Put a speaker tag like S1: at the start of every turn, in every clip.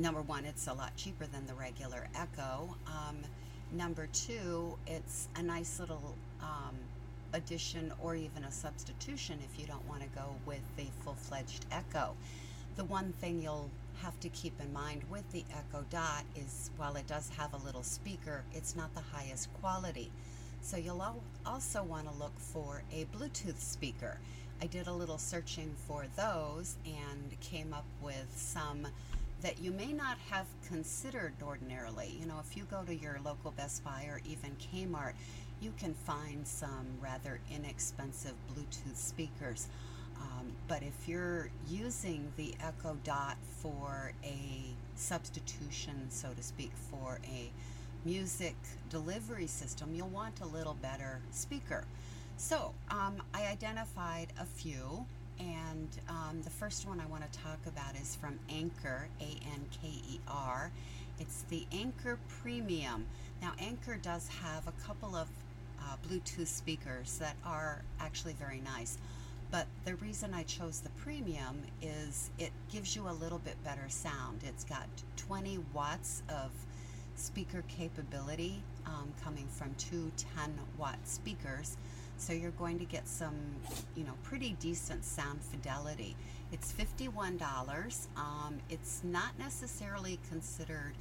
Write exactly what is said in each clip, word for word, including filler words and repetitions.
S1: number one, it's a lot cheaper than the regular Echo. Um, number two, it's a nice little um, addition or even a substitution if you don't want to go with the full-fledged Echo. The one thing you'll have to keep in mind with the Echo Dot is while it does have a little speaker, it's not the highest quality. So you'll also want to look for a Bluetooth speaker. I did a little searching for those and came up with some that you may not have considered ordinarily. You know, if you go to your local Best Buy or even Kmart, you can find some rather inexpensive Bluetooth speakers. Um, but if you're using the Echo Dot for a substitution, so to speak, for a music delivery system, you'll want a little better speaker. So um, I identified a few, and um, the first one I want to talk about is from Anker, A N K E R. It's the Anker Premium. Now Anker does have a couple of uh, Bluetooth speakers that are actually very nice. But the reason I chose the premium is it gives you a little bit better sound. It's got twenty watts of speaker capability um, coming from two ten watt speakers. So you're going to get some, you know, pretty decent sound fidelity. It's fifty-one dollars. Um, it's not necessarily considered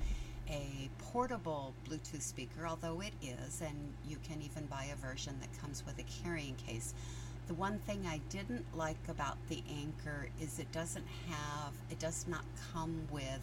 S1: a portable Bluetooth speaker, although it is, and you can even buy a version that comes with a carrying case. The one thing I didn't like about the Anker is it doesn't have, it does not come with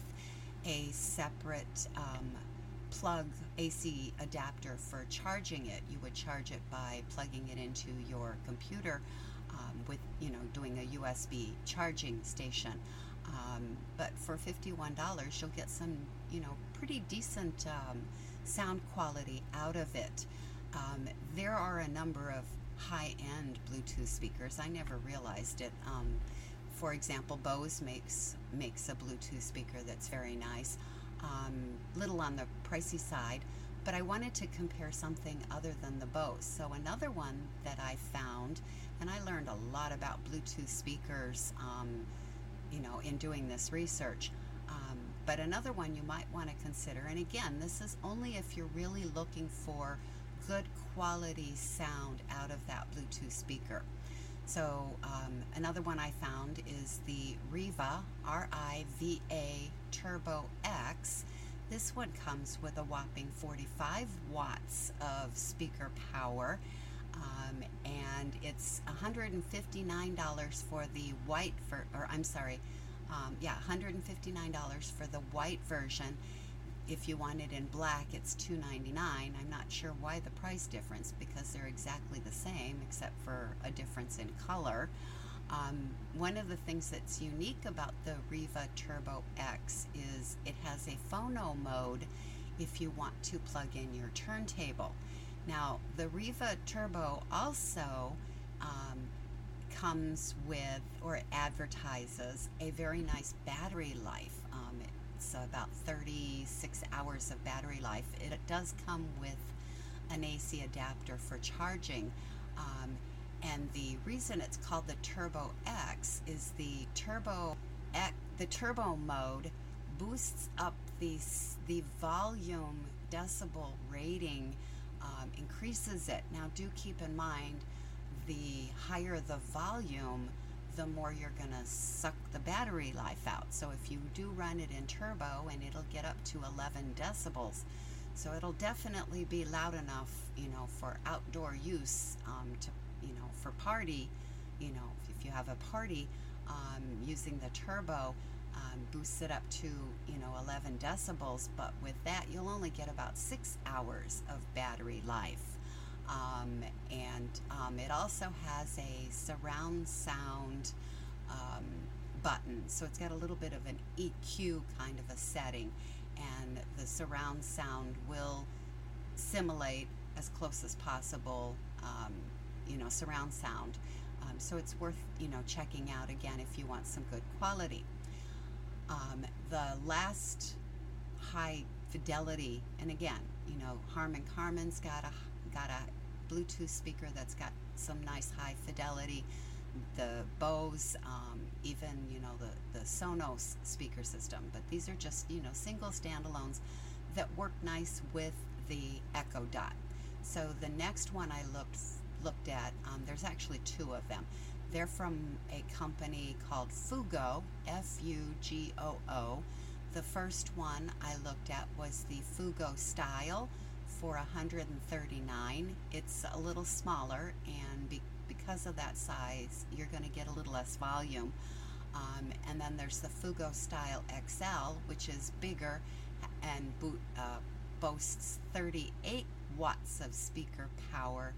S1: a separate um, plug A C adapter for charging it. You would charge it by plugging it into your computer um, with, you know, doing a U S B charging station. Um, but for fifty-one dollars, you'll get some, you know, pretty decent um, sound quality out of it. Um, there are a number of high-end Bluetooth speakers. I never realized it. Um, for example, Bose makes makes a Bluetooth speaker that's very nice. Um, little on the pricey side, but I wanted to compare something other than the Bose. So another one that I found, and I learned a lot about Bluetooth speakers, um, you know, in doing this research. Um, but another one you might want to consider, and again, this is only if you're really looking for good quality sound out of that Bluetooth speaker. So um, another one I found is the Riva, R I V A Turbo X. This one comes with a whopping forty-five watts of speaker power, um, and it's one hundred fifty-nine dollars for the white, ver or I'm sorry, um, yeah, one hundred fifty-nine dollars for the white version. If you want it in black, it's two ninety-nine. I'm not sure why the price difference, because they're exactly the same except for a difference in color. Um, one of the things that's unique about the Riva Turbo X is it has a phono mode if you want to plug in your turntable. Now, the Riva Turbo also um, comes with, or advertises, a very nice battery life. Um, It's about thirty-six hours of battery life. It does come with an A C adapter for charging. Um, and the reason it's called the Turbo X is the Turbo X, the Turbo mode boosts up the, the volume decibel rating, um, increases it. Now do keep in mind, the higher the volume, the more you're going to suck the battery life out. So if you do run it in turbo, and it'll get up to eleven decibels. So it'll definitely be loud enough, you know, for outdoor use, um, to, you know, for party, you know, if you have a party, um, using the turbo, um, boosts it up to, you know, eleven decibels. But with that, you'll only get about six hours of battery life. Um, and um, it also has a surround sound um, button, so it's got a little bit of an E Q kind of a setting, and the surround sound will simulate as close as possible, um, you know, surround sound. Um, so it's worth, you know, checking out again if you want some good quality. Um, the last high fidelity, and again, you know, Harman Kardon's got a got a Bluetooth speaker that's got some nice high fidelity. the Bose, um, even, you know, the, the Sonos speaker system. But these are just, you know, single standalones that work nice with the Echo Dot. So the next one I looked looked at, um, there's actually two of them. They're from a company called Fugo, F U G O O. The first one I looked at was the Fugo Style for one hundred thirty-nine dollars. It's a little smaller, and be because of that size, you're going to get a little less volume. Um, and then there's the Fugo Style X L, which is bigger and boot, uh, boasts thirty-eight watts of speaker power,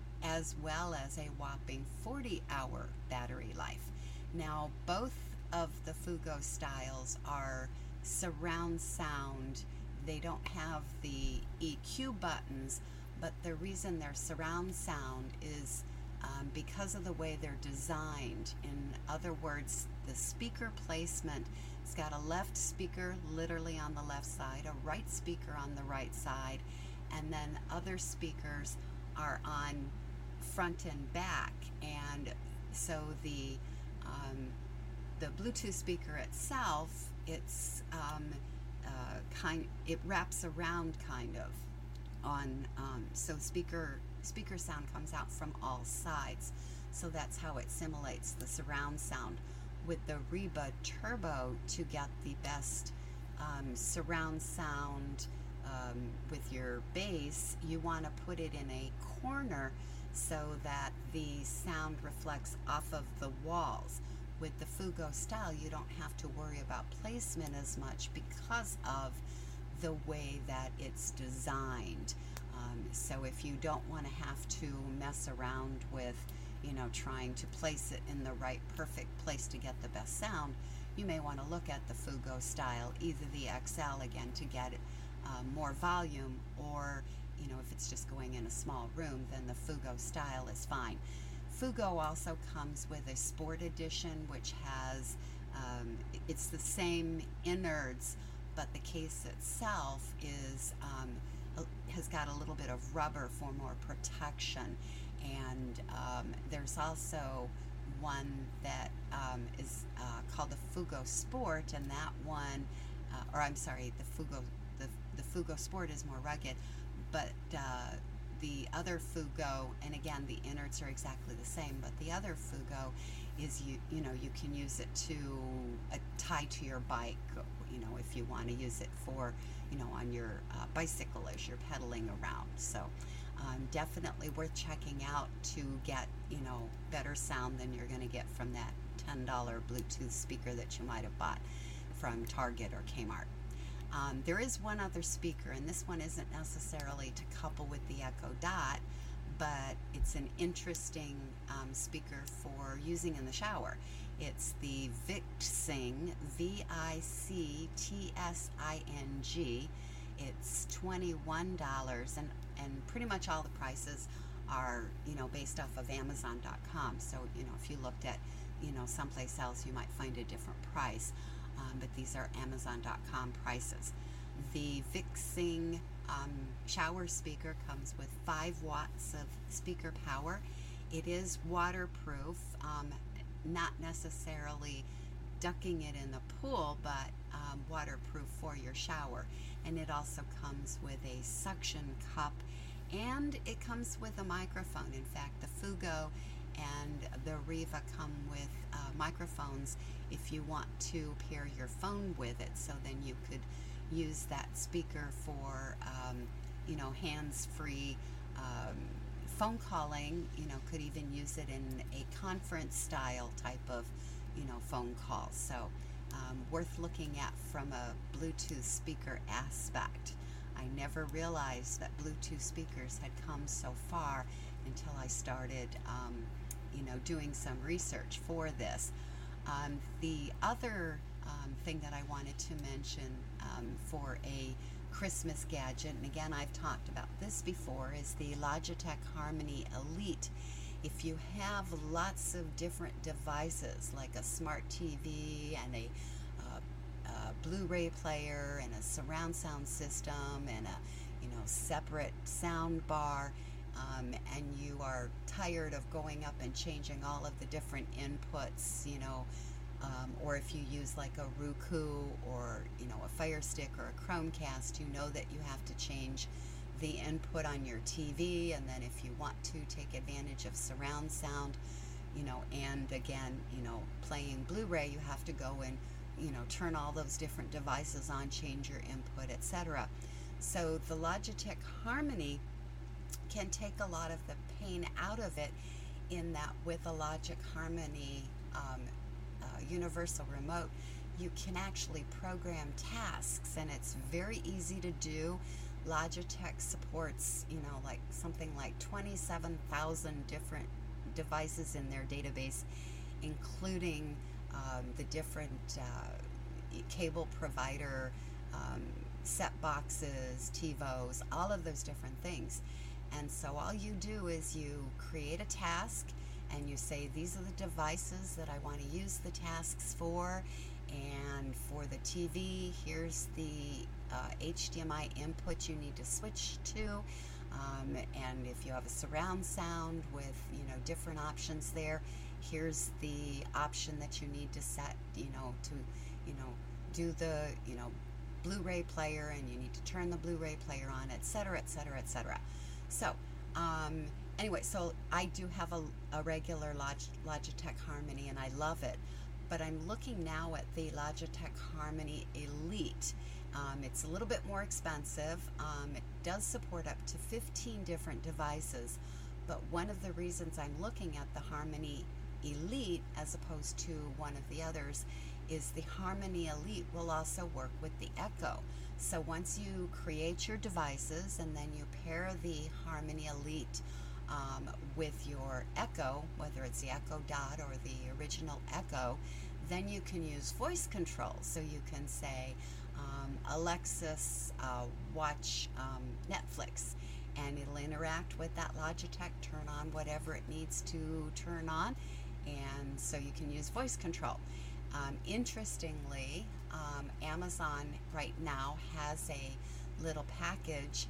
S1: as well as a whopping forty hour battery life. Now, both of the Fugo styles are surround sound. They don't have the E Q buttons, but the reason they're surround sound is um, because of the way they're designed. In other words, the speaker placement, it's got a left speaker literally on the left side, a right speaker on the right side, and then other speakers are on front and back. And so the um, the Bluetooth speaker itself, it's um, uh, kind it wraps around kind of on um, so speaker speaker sound comes out from all sides. So that's how it simulates the surround sound. With the Reba Turbo, to get the best um, surround sound um, with your bass, you want to put it in a corner so that the sound reflects off of the walls. With the Fugo Style, you don't have to worry about placement as much because of the way that it's designed. Um, so if you don't want to have to mess around with, you know, trying to place it in the right perfect place to get the best sound, you may want to look at the Fugo Style, either the X L again to get uh, more volume, or, you know, if it's just going in a small room, then the Fugo Style is fine. Fugo also comes with a Sport Edition, which has, um, it's the same innards, but the case itself is um, has got a little bit of rubber for more protection. And um, there's also one that um, is uh, called the Fugo Sport, and that one, uh, or I'm sorry, the Fugo, the, the Fugo Sport is more rugged, but uh, the other Fugo, and again, the innards are exactly the same, but the other Fugo is, you you know, you can use it to uh, tie to your bike, you know, if you want to use it for, you know, on your uh, bicycle as you're pedaling around. So um, definitely worth checking out to get, you know, better sound than you're going to get from that ten dollar Bluetooth speaker that you might have bought from Target or Kmart. Um, there is one other speaker, and this one isn't necessarily to couple with the Echo Dot, but it's an interesting um, speaker for using in the shower. It's the Vixing, V I C T S I N G. It's twenty-one dollars, and, and pretty much all the prices are, you know, based off of Amazon dot com. So, you know, if you looked at, you know, someplace else, you might find a different price. Um, but these are Amazon dot com prices. The Vixing um, shower speaker comes with five watts of speaker power. It is waterproof, um, not necessarily ducking it in the pool, but um, waterproof for your shower. And it also comes with a suction cup, and it comes with a microphone. In fact, the Fugo and the Riva come with uh, microphones if you want to pair your phone with it, so then you could use that speaker for um, you know, hands-free um, phone calling. You know, could even use it in a conference style type of, you know, phone call. So um, worth looking at from a Bluetooth speaker aspect. I never realized that Bluetooth speakers had come so far until I started um, you know, doing some research for this. Um, the other um, thing that I wanted to mention um, for a Christmas gadget, and again, I've talked about this before, is the Logitech Harmony Elite. If you have lots of different devices, like a smart T V and a, uh, a Blu-ray player and a surround sound system and a, you know, separate sound bar, um, and you are tired of going up and changing all of the different inputs, you know, um, or if you use like a Roku or, you know, a Fire Stick or a Chromecast, you know that you have to change the input on your T V, and then if you want to take advantage of surround sound, you know, and again, you know, playing Blu-ray, you have to go and, you know, turn all those different devices on, change your input, et cetera. So the Logitech Harmony can take a lot of the pain out of it, in that with a Logic Harmony um, uh, universal remote, you can actually program tasks, and it's very easy to do. Logitech supports, you know, like something like twenty-seven thousand different devices in their database, including um, the different uh, cable provider, um, set boxes, TiVos, all of those different things. And so all you do is you create a task and you say, these are the devices that I want to use the tasks for, and for the T V, here's the uh, H D M I input you need to switch to, um, and if you have a surround sound with, you know, different options there, here's the option that you need to set, you know, to, you know, do the, you know, Blu-ray player, and you need to turn the Blu-ray player on, et cetera, et cetera, et cetera. So, um, anyway, so I do have a, a regular Log, Logitech Harmony, and I love it. But I'm looking now at the Logitech Harmony Elite. Um, it's a little bit more expensive. Um, it does support up to fifteen different devices. But one of the reasons I'm looking at the Harmony Elite as opposed to one of the others is the Harmony Elite will also work with the Echo. So once you create your devices and then you pair the Harmony Elite um, with your Echo, whether it's the Echo Dot or the original Echo, then you can use voice control. So you can say, um, Alexis, uh, watch um, Netflix, and it'll interact with that Logitech, turn on whatever it needs to turn on, and so you can use voice control. Um, interestingly, um, Amazon right now has a little package,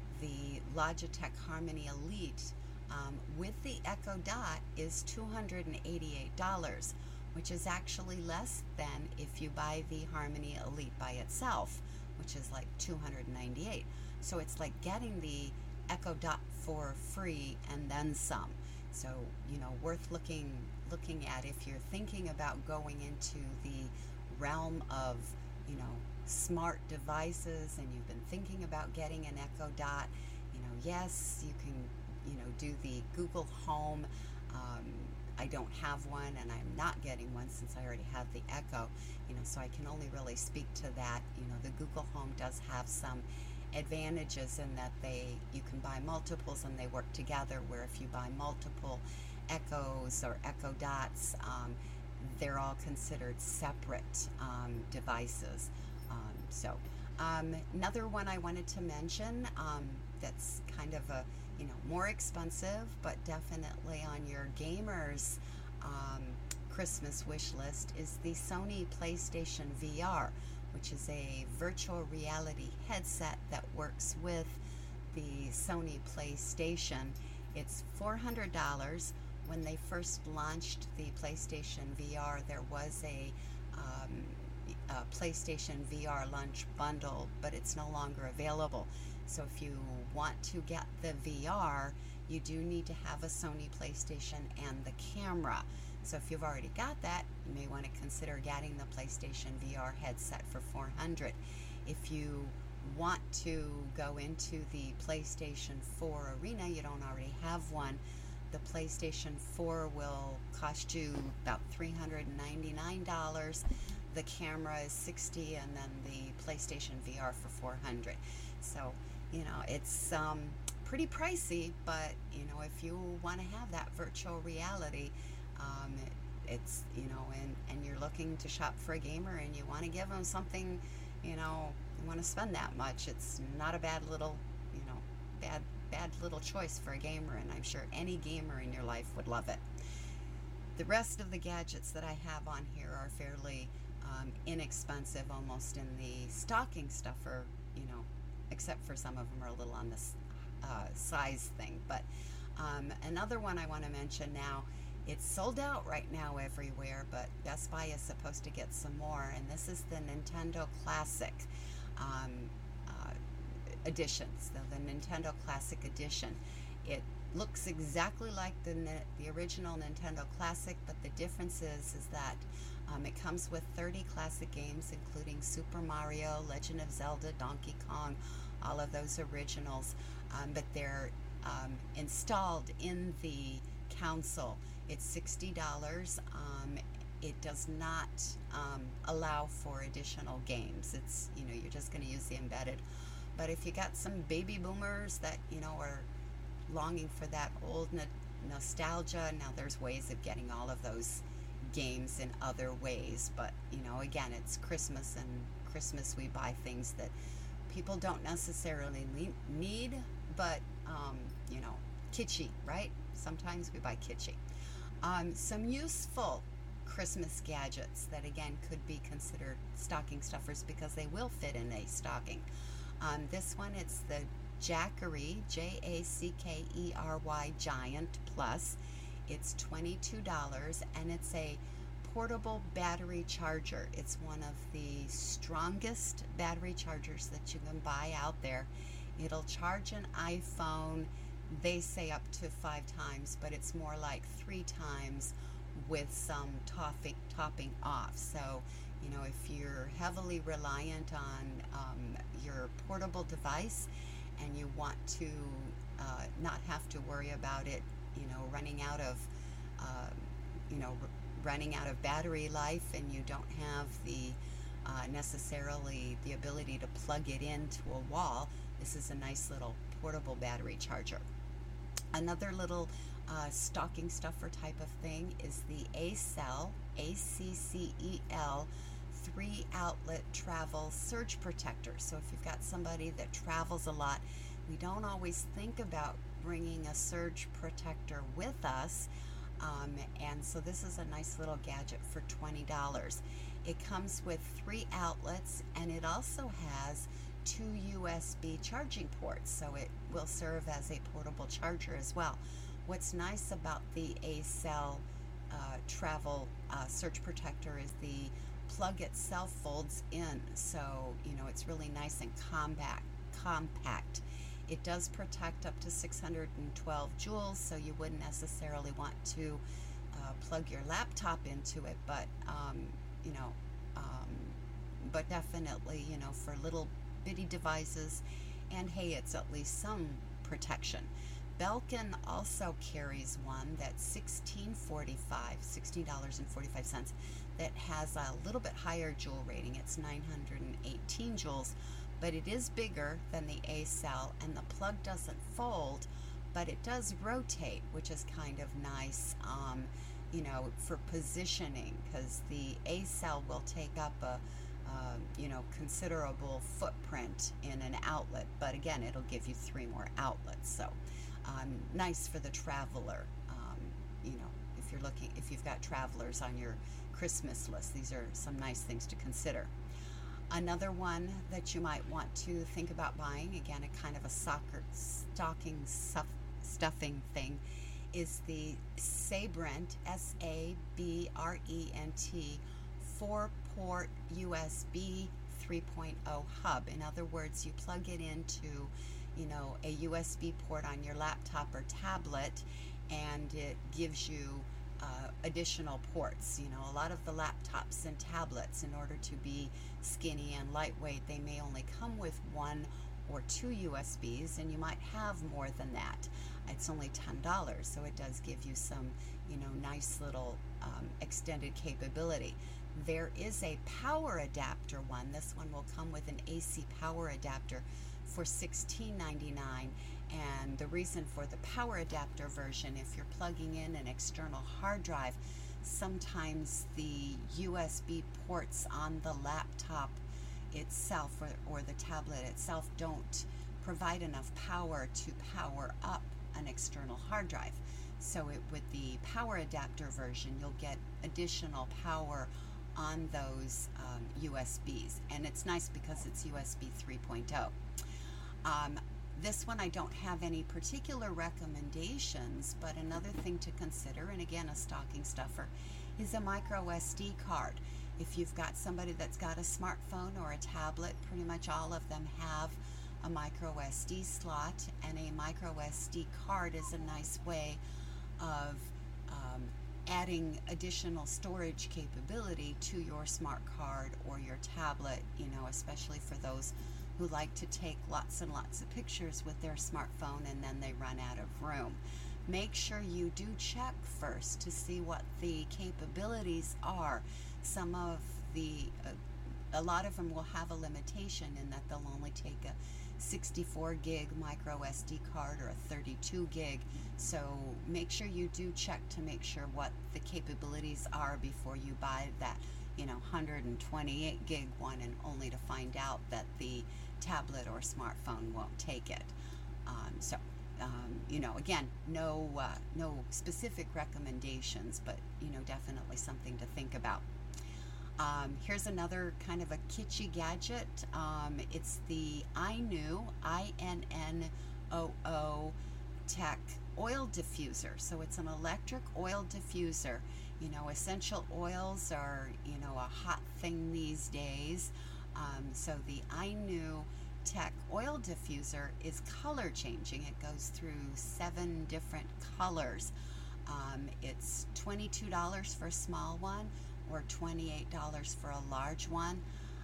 S1: the Logitech Harmony Elite um, with the Echo Dot is two hundred eighty-eight dollars, which is actually less than if you buy the Harmony Elite by itself, which is like two hundred ninety-eight dollars. So it's like getting the Echo Dot for free and then some. So, you know, worth looking looking at if you're thinking about going into the realm of, you know, smart devices, and you've been thinking about getting an Echo Dot. You know, yes, you can, you know, do the Google Home. Um, I don't have one, and I'm not getting one since I already have the Echo, you know, so I can only really speak to that. You know, the Google Home does have some advantages in that they you can buy multiples and they work together, where if you buy multiple Echoes or Echo Dots, um, they're all considered separate um, devices. Um, so um, another one I wanted to mention um, that's kind of a, you know, more expensive, but definitely on your gamers um, Christmas wish list is the Sony PlayStation V R, which is a virtual reality headset that works with the Sony PlayStation. It's four hundred dollars. When they first launched the PlayStation V R, there was a, um, a PlayStation V R launch bundle, but it's no longer available. So if you want to get the V R, you do need to have a Sony PlayStation and the camera. So if you've already got that, you may want to consider getting the PlayStation V R headset for four hundred dollars. If you want to go into the PlayStation four arena, you don't already have one, the PlayStation four will cost you about three hundred ninety-nine dollars. The camera is sixty dollars, and then the PlayStation V R for four hundred dollars. So, you know, it's um, pretty pricey, but, you know, if you want to have that virtual reality, um, it, it's, you know, and, and you're looking to shop for a gamer and you want to give them something, you know, you want to spend that much, it's not a bad little, you know, bad bad little choice for a gamer, and I'm sure any gamer in your life would love it. The rest of the gadgets that I have on here are fairly um, inexpensive, almost in the stocking stuffer, you know, except for some of them are a little on the uh, size thing. But um, another one I want to mention now, it's sold out right now everywhere, but Best Buy is supposed to get some more, and this is the Nintendo Classic um, uh, Edition, so the Nintendo Classic Edition. It looks exactly like the the original Nintendo Classic, but the difference is, is that um, it comes with thirty classic games, including Super Mario, Legend of Zelda, Donkey Kong, all of those originals, um, but they're um, installed in the console. It's sixty dollars. Um, it does not um, allow for additional games. It's, you know, you're just going to use the embedded. But if you got some baby boomers that, you know, are longing for that old no- nostalgia, now there's ways of getting all of those games in other ways. But, you know, again, it's Christmas, and Christmas we buy things that people don't necessarily le- need, but, um, you know, kitschy, right? Sometimes we buy kitschy. Um, some useful Christmas gadgets that, again, could be considered stocking stuffers because they will fit in a stocking. Um, this one, it's the Jackery, J A C K E R Y Giant Plus. It's twenty-two dollars, and it's a portable battery charger. It's one of the strongest battery chargers that you can buy out there. It'll charge an iPhone, they say up to five times, but it's more like three times with some topping, topping off. So, you know, if you're heavily reliant on um, your portable device and you want to uh, not have to worry about it, you know, running out of, uh, you know, r- running out of battery life, and you don't have the uh, necessarily the ability to plug it into a wall, this is a nice little portable battery charger. Another little uh, stocking stuffer type of thing is the ACCEL, A C C E L, three outlet travel surge protector. So if you've got somebody that travels a lot, we don't always think about bringing a surge protector with us. Um, and so this is a nice little gadget for twenty dollars. It comes with three outlets, and it also has two U S B charging ports, so it will serve as a portable charger as well. What's nice about the ACCEL uh, travel uh, surge protector is the plug itself folds in, so you know it's really nice and compact. Compact. It does protect up to six hundred twelve joules, so you wouldn't necessarily want to uh, plug your laptop into it, but um, you know, um, but definitely, you know, for little bitty devices, and hey, it's at least some protection. Belkin also carries one that's sixteen forty-five, sixteen dollars and forty-five cents, that has a little bit higher joule rating. It's nine hundred eighteen joules, but it is bigger than the ACCEL, and the plug doesn't fold, but it does rotate, which is kind of nice, um, you know, for positioning, because the ACCEL will take up a Um, you know, considerable footprint in an outlet, but again, it'll give you three more outlets. So um, nice for the traveler. Um, you know, if you're looking, if you've got travelers on your Christmas list, these are some nice things to consider. Another one that you might want to think about buying, again, a kind of a soccer stocking stuff, stuffing thing, is the Sabrent, S A B R E N T, four-port U S B three point oh hub. In other words, you plug it into, you know, a U S B port on your laptop or tablet, and it gives you uh, additional ports. You know, a lot of the laptops and tablets, in order to be skinny and lightweight, they may only come with one or two U S Bs, and you might have more than that. It's only ten dollars, so it does give you some, you know, nice little um, extended capability. There is a power adapter one. This one will come with an A C power adapter for sixteen ninety-nine. And the reason for the power adapter version, if you're plugging in an external hard drive, sometimes the U S B ports on the laptop itself or, or the tablet itself don't provide enough power to power up an external hard drive. So it, with the power adapter version, you'll get additional power on those um, U S Bs, and it's nice because it's U S B three point oh. Um, this one I don't have any particular recommendations, but another thing to consider, and again a stocking stuffer, is a micro S D card. If you've got somebody that's got a smartphone or a tablet, pretty much all of them have a micro S D slot, and a micro S D card is a nice way of um, adding additional storage capability to your smart card or your tablet, you know, especially for those who like to take lots and lots of pictures with their smartphone and then they run out of room. Make sure you do check first to see what the capabilities are. Some of the, uh, a lot of them will have a limitation in that they'll only take a sixty-four gig micro S D card or a thirty-two gig. So make sure you do check to make sure what the capabilities are before you buy that, you know, one hundred twenty-eight gig one, and only to find out that the tablet or smartphone won't take it. Um, so, um, you know, again, no uh, no specific recommendations, but you know, definitely something to think about. Um, here's another kind of a kitschy gadget. Um, it's the iNoo, I N N O O Tech oil diffuser. So it's an electric oil diffuser. You know, essential oils are, you know, a hot thing these days. Um, so the iNoo Tech oil diffuser is color changing. It goes through seven different colors. Um, it's twenty-two dollars for a small one, or twenty-eight dollars for a large one.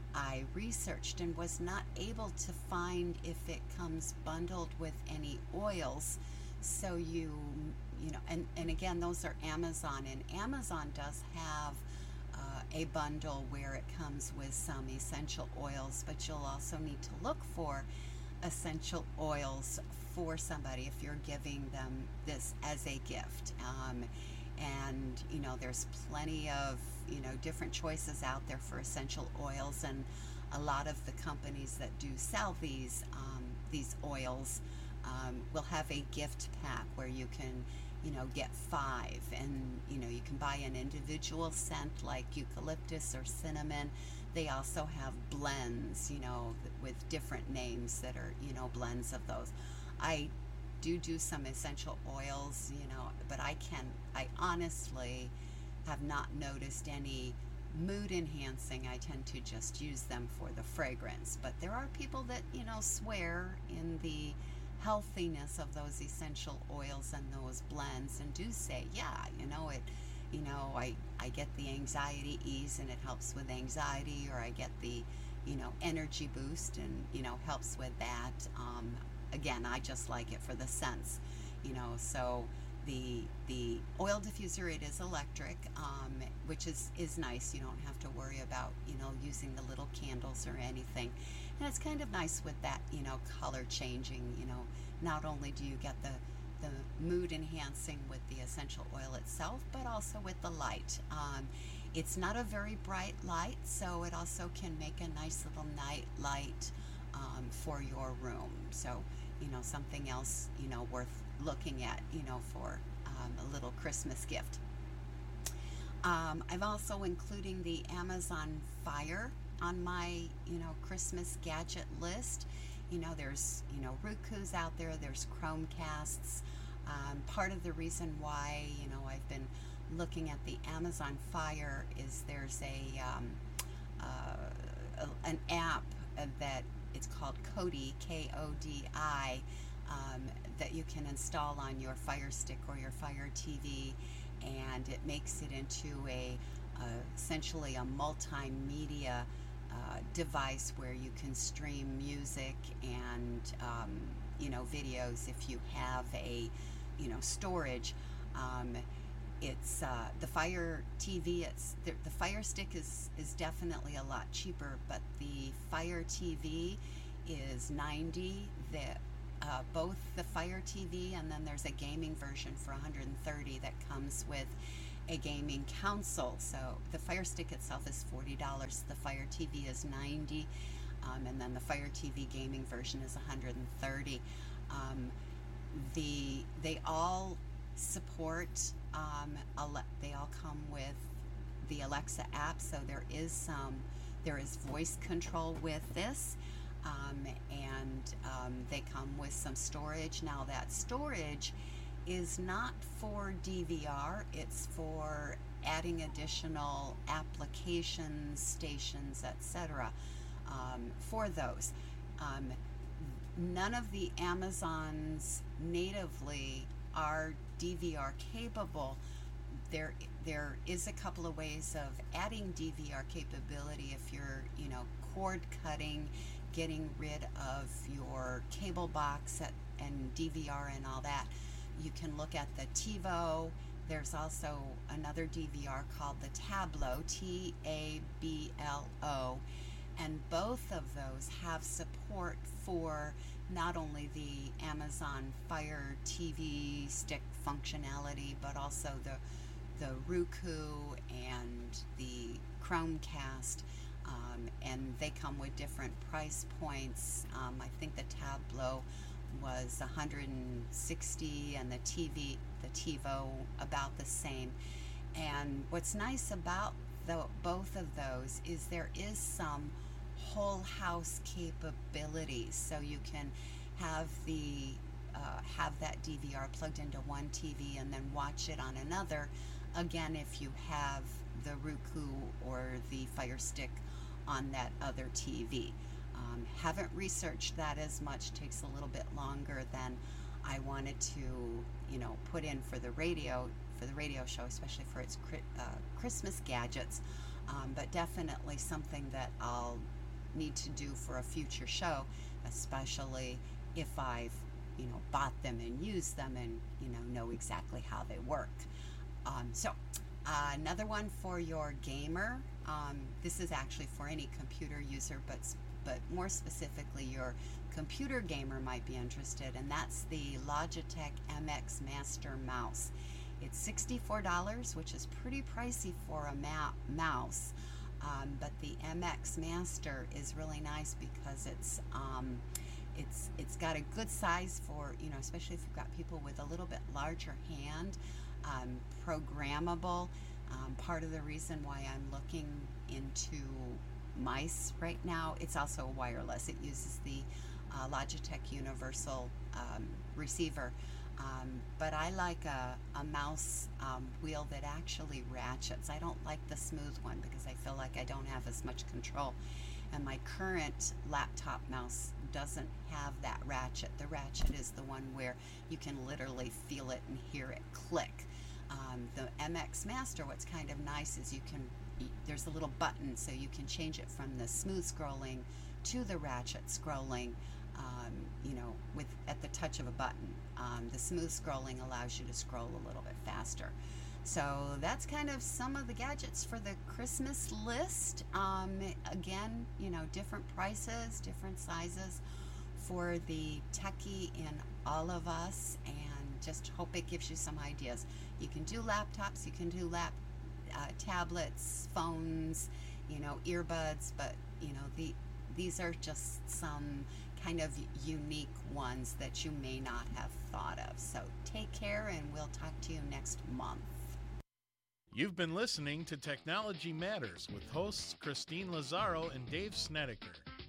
S1: I researched and was not able to find if it comes bundled with any oils. So you, you know, and, and again, those are Amazon, and Amazon does have uh, a bundle where it comes with some essential oils, but you'll also need to look for essential oils for somebody if you're giving them this as a gift. Um, and you know, there's plenty of, you know, different choices out there for essential oils, and a lot of the companies that do sell these um, these oils um, will have a gift pack where you can, you know, get five, and you know, you can buy an individual scent like eucalyptus or cinnamon. They also have blends, you know, with different names that are, you know, blends of those. I do do some essential oils, you know, but I can, I honestly have not noticed any mood enhancing. I tend to just use them for the fragrance, but there are people that, you know, swear in the healthiness of those essential oils and those blends, and do say, yeah, you know, it, you know, I, I get the anxiety ease and it helps with anxiety, or I get the, you know, energy boost and, you know, helps with that. Um, again, I just like it for the scents, you know, so the the oil diffuser, it is electric, um, which is, is nice. You don't have to worry about, you know, using the little candles or anything. And it's kind of nice with that, you know, color changing, you know, not only do you get the, the mood enhancing with the essential oil itself, but also with the light. Um, it's not a very bright light, so it also can make a nice little night light um, for your room. So, you know, something else, you know, worth looking at, you know, for um, a little Christmas gift. Um, I'm also including the Amazon Fire on my, you know, Christmas gadget list. You know, there's, you know, Roku's out there, there's Chromecasts. Um, part of the reason why, you know, I've been looking at the Amazon Fire is there's a, um, uh, an app that it's called Kodi, K O D I, um, that you can install on your Fire Stick or your Fire T V, and it makes it into a uh, essentially a multimedia uh, device where you can stream music and um, you know, videos if you have a, you know, storage. Um, it's uh, the Fire T V. It's the, the Fire Stick is is definitely a lot cheaper, but the Fire T V is ninety. The uh, both the Fire T V, and then there's a gaming version for one hundred thirty that comes with a gaming console. So the Fire Stick itself is forty dollars. The Fire T V is ninety, um, and then the Fire T V gaming version is one hundred thirty. Um, the they all support. Um, Ale- they all come with the Alexa app, so there is some there is voice control with this. um, and um, they come with some storage. Now, that storage is not for D V R, it's for adding additional applications, stations, et cetera, um, for those. Um, none of the Amazons natively are D V R capable. There, there is a couple of ways of adding D V R capability if you're, you know, cord cutting, getting rid of your cable box at, and D V R and all that. You can look at the TiVo. There's also another D V R called the Tablo, T A B L O, and both of those have support for not only the Amazon Fire T V stick functionality, but also the the Roku and the Chromecast, um, and they come with different price points. Um, I think the Tablo was one hundred sixty and the T V, the TiVo, about the same. And what's nice about the, both of those is there is some whole house capabilities, so you can have the uh, have that D V R plugged into one T V and then watch it on another. Again, if you have the Roku or the Fire Stick on that other T V. Um, haven't researched that as much, takes a little bit longer than I wanted to, you know, put in for the radio, for the radio show, especially for its uh, Christmas gadgets, um, but definitely something that I'll need to do for a future show, especially if I've, you know, bought them and used them and, you know, know exactly how they work. Um, so uh, another one for your gamer. Um, this is actually for any computer user, but but more specifically your computer gamer might be interested, and that's the Logitech M X Master mouse. It's sixty-four dollars, which is pretty pricey for a ma- mouse, um, but the M X Master is really nice because it's um, it's it's got a good size for, you know, especially if you've got people with a little bit larger hand, um, programmable. Um, part of the reason why I'm looking into mice right now, it's also wireless. It uses the uh, Logitech Universal um, receiver, um, but I like a, a mouse um, wheel that actually ratchets. I don't like the smooth one because I feel like I don't have as much control, and my current laptop mouse doesn't have that ratchet. The ratchet is the one where you can literally feel it and hear it click. Um, the M X Master, what's kind of nice is you can, there's a little button so you can change it from the smooth scrolling to the ratchet scrolling, um, you know, with at the touch of a button. Um, the smooth scrolling allows you to scroll a little bit faster. So that's kind of some of the gadgets for the Christmas list. Um, again, you know, different prices, different sizes for the techie in all of us, and just hope it gives you some ideas. You can do laptops, you can do lap uh, tablets, phones, you know, earbuds, but you know, the these are just some kind of unique ones that you may not have thought of. So take care, and we'll talk to you next month.
S2: You've been listening to Technology Matters with hosts Christine Lazaro and Dave Snedeker.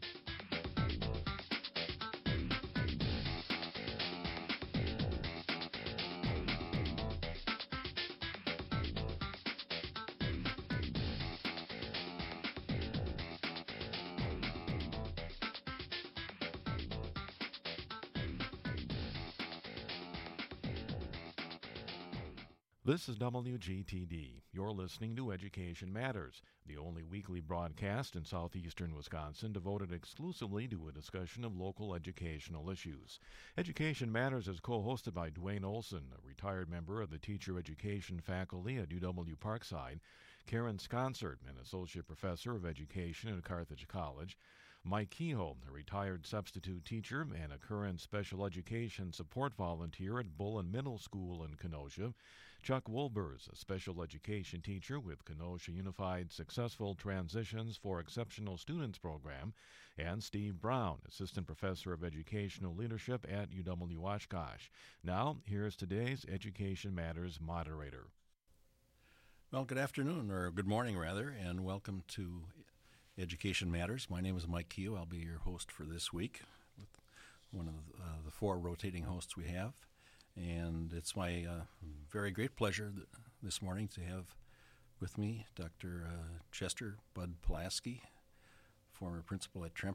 S3: This is W G T D. You're listening to Education Matters, the only weekly broadcast in southeastern Wisconsin devoted exclusively to a discussion of local educational issues. Education Matters is co-hosted by Dwayne Olson, a retired member of the teacher education faculty at U W Parkside, Karen Sconsert, an associate professor of education at Carthage College, Mike Kehoe, a retired substitute teacher and a current special education support volunteer at Bullen Middle School in Kenosha, Chuck Wolbers, a special education teacher with Kenosha Unified Successful Transitions for Exceptional Students program, and Steve Brown, assistant professor of educational leadership at U W Oshkosh. Now, here's today's Education Matters moderator.
S4: Well, good afternoon, or good morning, rather, and welcome to Education Matters. My name is Mike Keogh. I'll be your host for this week with one of the, uh, the four rotating hosts we have. And it's my uh, very great pleasure th- this morning to have with me Doctor Uh, Chester Bud Pulaski, former principal at Tremper